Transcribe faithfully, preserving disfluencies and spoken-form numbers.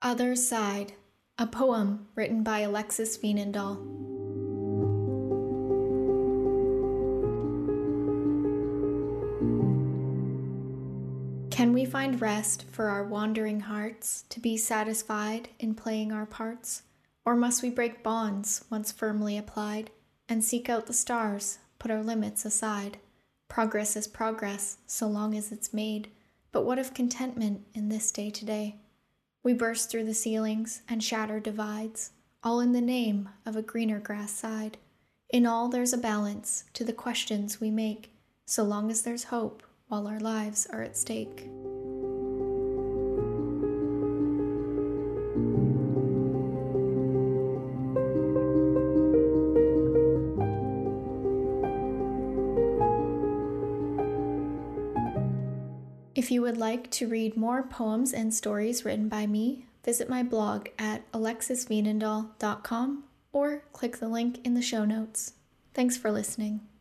Other Side, a poem written by Alexis Veenendaal. Can we find rest for our wandering hearts to be satisfied in playing our parts? Or must we break bonds once firmly applied and seek out the stars, put our limits aside? Progress is progress so long as it's made, but what of contentment in this day-to-day? We burst through the ceilings and shatter divides, all in the name of a greener grass side. In all there's a balance to the questions we make, so long as there's hope while our lives are at stake. If you would like to read more poems and stories written by me, visit my blog at alexis veenendaal dot com or click the link in the show notes. Thanks for listening.